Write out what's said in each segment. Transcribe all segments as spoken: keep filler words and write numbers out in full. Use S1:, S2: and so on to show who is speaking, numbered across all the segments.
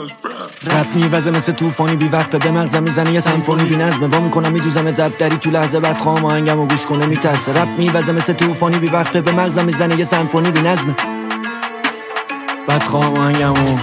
S1: رپ میوزه مثل توفانی بی وقت به مغزم میزنه یه سمفونی بی نظمه وا میکنم میدوزم ضبط دری تو لحظه بعد خوام آهنگمو گوش کنه میترسه. رپ میوزه مثل توفانی بی وقت به مغزم میزنه یه سمفونی بی نظمه بعد خوام آهنگمو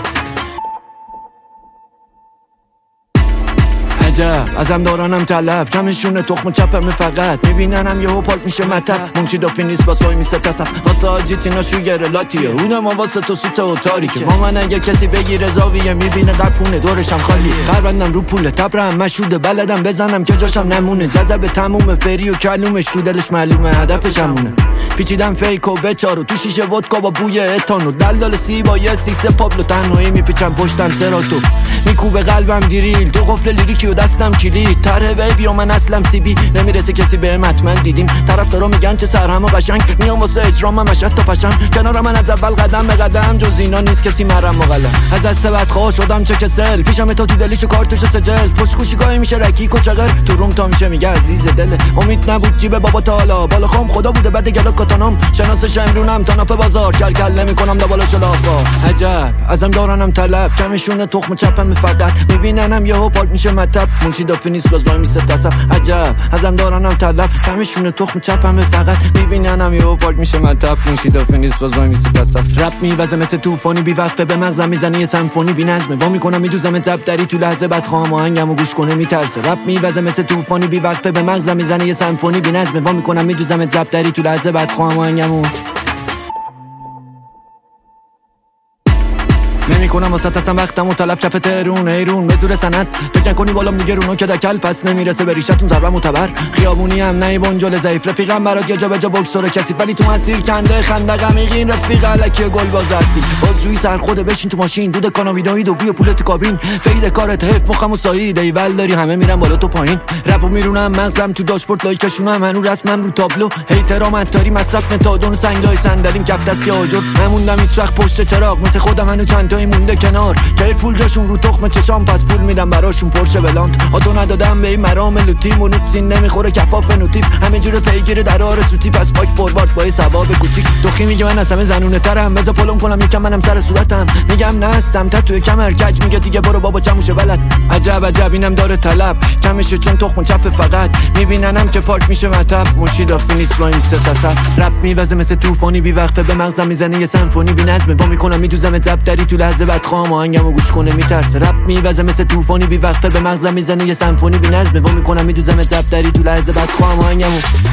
S1: عجب ازم دارانم طلب کمشونه تخم چپم فقط میبیننم یهو پاک میشه مطب منشی دافی نیست با سوی میسه تصف واسه آجیتینا شوگر لاتیه اونم واسه تو سوته و تاریکه ما من اگه کسی بگیره زاویه میبینه قرپونه دورشم خالیه قربندم رو پوله تبرم مشوده بلدم بزنم که جاشم نمونه جذب تموم فری و کلومش تو دلش معلومه هدفش همونه پیچیدم فیک و بچارو تو شیشه ودکا با بوی اتانو دلدال سی با یه سیسه پابلو تنهایی میپیچم پشتم سراتو میکوبه قلبم دیریل دو قفل لیریکی و دستم کلید طرح ویبی و من اصلم سی بی نمیرسه کسی بهم حتما دیدیم طرفدارا میگن چه سرهم و قشنگ میام واسه اجرام من مشهد تا پشم کنار من از اول قدم به قدم جز اینا نیست کسی مرم مقلم از دست بدخواه شدم چه کسل پیشم تا تو دلیش کارتوش سجل پشت گوشیگاهی میشه رکی و چغر تو روم تا میشه میگه عزیز دل امید نبود جیب بابا تالا بالا خام خدا بوده بعد گلا کاتانام شناسش امرونم تا ناف بازار کل کل نمیکنم دبالاشو لافا عجب ازم دارانم طلب کمشونه تخم چپم فقط میبیننم یهو پاک میشه مطب منشی دافی نیست باز وای میسه تصف عجب ازم دارانم طلب کمشونه تخم چپم فقط میبیننم یهو پاک میشه مطب منشی دافی نیست باز وای میسه تصف رپ میوزه مثل طوفانی بی وقت به مغزم میزنه یه سمفونی بی نظمه وا میکنم میدوزم ضبط دری تو لحظه بعد خوام آهنگمو گوش کنه میترسه رپ میوزه مثل طوفانی بی وقت به مغزم میزنه یه سمفونی بی نظمه وا میکنم میدوزم ضبط دری تو لحظه بعد خوام آهنگمو نمیکنم واسه تصم وقتمو طلب کف ترون ایرون به زور سند فکر نکنی بالام دیگه رونو که دکل پس نمیرسه به ریشتون ضربه معتبر خیابونی هم نه بنجل ضعیف رفیقم برات یه جا به جا بکسور کثیف ولی تو مسیر کنده خندق عمیقین رفیق الکی گل باز اصیل بازجویی سر خوده بشین تو ماشین دود کاناوینایی دو بوی پول تو کابین فید کارت حیف مخمو سایید ایول داری همه میرن بالا تو پایین رپو میرونم مغزم تو داشبورد لایکشونم هنوز رسمم رو تابلو هیترام عطاری مصرف متادون سنگلای صندلیم کف دستی آجر نموندم هیچ وقت پشت چراغ مثل خودم هنوز چند تایی مونده کنار که فول جاشون رو تخم چشام پس پول میدم براشون پرشه بلانت آتو ندادم به این مرام لوتی مونوت سین نمیخوره کفاف نوتیف همه جوره پیگیر درار سوتی پس فاک فوروارد با ثواب کوچیک دخی میگه من از همه زنونه ترم بذار پلم کنم یکم منم سر صورتم میگم نه هستم تتوی کمر کج میگه دیگه برو بابا چموشه بلد عجب عجب اینم داره طلب کمشه چون تخم چپ فقط میبیننم که پارک میشه مطب منشی دافی نیست وای میسه تصف رپ میوزه مثل طوفانی بی وقت به مغزم میزنه یه سمفونی بی نظمه وا میکنم میدوزم ضبط دری تو لحظه بعد خوام آهنگمو گوش کنه میترسه رپ میوزه مثل طوفانی بی وقت به مغزم میزنه یه سمفونی بی نظمه وا میکنم میدوزم ضبط دری تو لحظه بعد خوام آهنگمو